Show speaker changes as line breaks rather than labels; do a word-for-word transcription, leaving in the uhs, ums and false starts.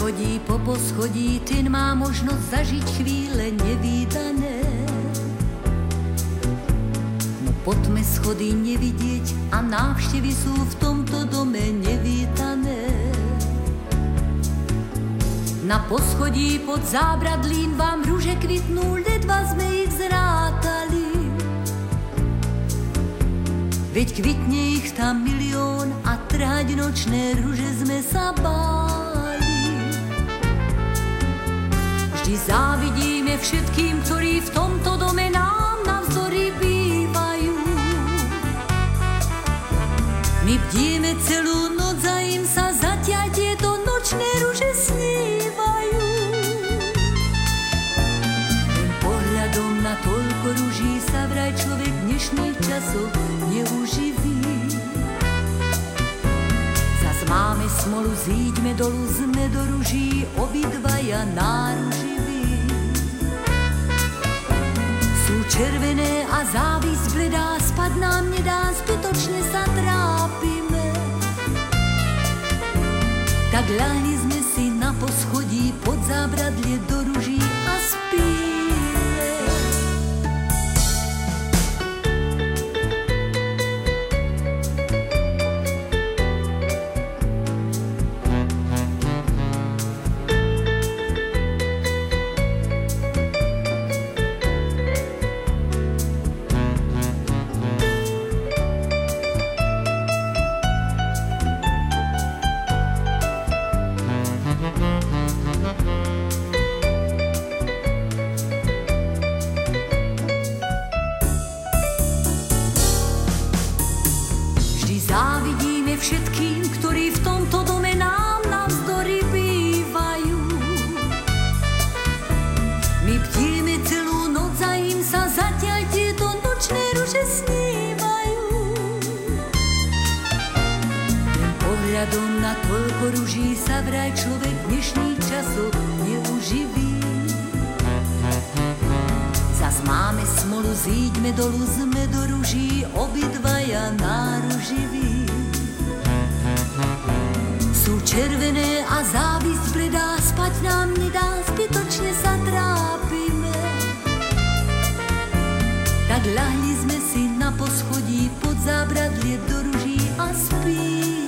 chodí po poschodí, ten má možnosť zažiť chvíle nevídané. No poďme schody nevidieť a návštevy sú v tomto dome nevítané. Na poschodí pod zábradlím vám rúže kvitnú, ledva sme ich zrátali. Veď kvitne ich tam milión a trhať nočné rúže sme sa báli. Vždy závidíme všetkým, ktorí v tomto dome nám navzdory bývajú. My bdíme celú noc a im sa zatiaľ tieto nočné rúže snívajú. Len pohľadom na toľko rúží sa vraj človek v dnešných časoch neuživí. Zas máme smolu, zíďme dolu, sme do ruží obidvaja náruživí. Sú červené a závisť bledá, spať nám nedá, zbytočne sa trápime. Tak ľahli sme si na poschodí pod zábradlie do ruží a spíme. Závidíme všetkým, ktorí v tomto dome nám navzdory bývajú. My bdíme celú noc a im sa zatiaľ tieto nočné rúže snívajú. Len pohľadom na toľko rúží sa vraj človek v dnešných časoch neuživí. Zas máme smolu, zíďme dolu, sme do ruží obidvaja náruživí. Sú červené a závisť bledá, spať nám nedá, zbytočne sa trápime. Tak ľahli sme si na poschodí pod zábradlie do ruží a spíme.